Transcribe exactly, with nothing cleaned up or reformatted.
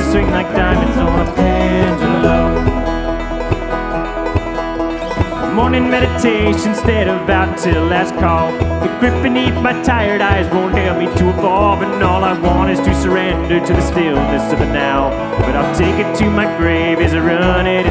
swing like diamonds on a pendulum. Morning meditation instead of out till last call. The grip beneath my tired eyes won't help me to evolve, and all I want is to surrender to the stillness of the now. But I'll take it to my grave as I run it